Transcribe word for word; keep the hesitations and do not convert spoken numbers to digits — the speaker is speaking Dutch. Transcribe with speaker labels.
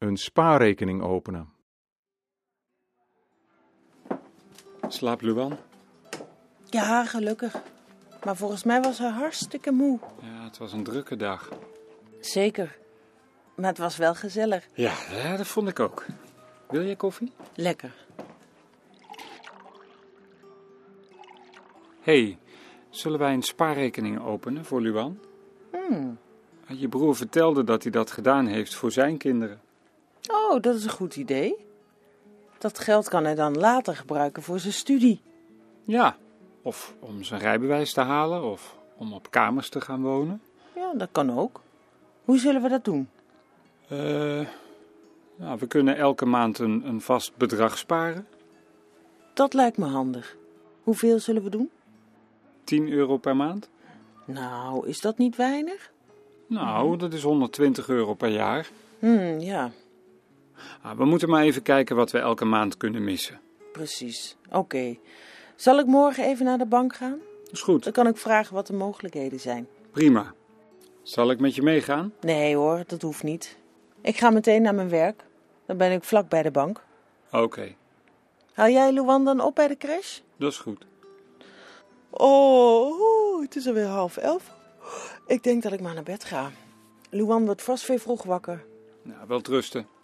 Speaker 1: Een spaarrekening openen.
Speaker 2: Slaapt Luan?
Speaker 3: Ja, gelukkig. Maar volgens mij was hij hartstikke moe.
Speaker 2: Ja, het was een drukke dag.
Speaker 3: Zeker. Maar het was wel gezellig.
Speaker 2: Ja, ja, dat vond ik ook. Wil je koffie?
Speaker 3: Lekker.
Speaker 2: Hé, hey, zullen wij een spaarrekening openen voor Luan?
Speaker 3: Hmm.
Speaker 2: Je broer vertelde dat hij dat gedaan heeft voor zijn kinderen.
Speaker 3: Oh, dat is een goed idee. Dat geld kan hij dan later gebruiken voor zijn studie.
Speaker 2: Ja, of om zijn rijbewijs te halen, of om op kamers te gaan wonen.
Speaker 3: Ja, dat kan ook. Hoe zullen we dat doen?
Speaker 2: Uh, nou, we kunnen elke maand een, een vast bedrag sparen.
Speaker 3: Dat lijkt me handig. Hoeveel zullen we doen?
Speaker 2: tien euro per maand.
Speaker 3: Nou, is dat niet weinig?
Speaker 2: Nou, dat is honderdtwintig euro per jaar.
Speaker 3: Hmm, ja.
Speaker 2: Ah, we moeten maar even kijken wat we elke maand kunnen missen.
Speaker 3: Precies. Oké. Okay. Zal ik morgen even naar de bank gaan?
Speaker 2: Dat is goed.
Speaker 3: Dan kan ik vragen wat de mogelijkheden zijn.
Speaker 2: Prima. Zal ik met je meegaan?
Speaker 3: Nee hoor, dat hoeft niet. Ik ga meteen naar mijn werk. Dan ben ik vlak bij de bank.
Speaker 2: Oké. Okay.
Speaker 3: Haal jij Luan dan op bij de crash?
Speaker 2: Dat is goed.
Speaker 3: Oh, het is alweer half elf. Ik denk dat ik maar naar bed ga. Luan wordt vast weer vroeg wakker.
Speaker 2: Nou, wel rusten.